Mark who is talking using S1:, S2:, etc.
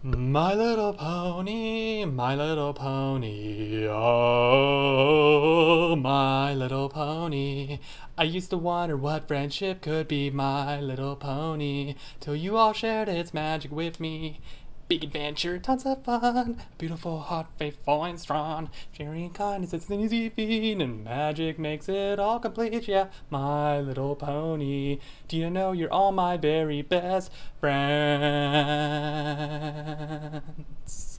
S1: My little pony, my little pony, oh, my little pony. I used to wonder what friendship could be, my little pony, till you all shared its magic with me. Big adventure, tons of fun, beautiful, hot, faithful, and strong. Sharing kindness, it's an easy feat, and magic makes it all complete. Yeah, my little pony. Do you know you're all my very best friends?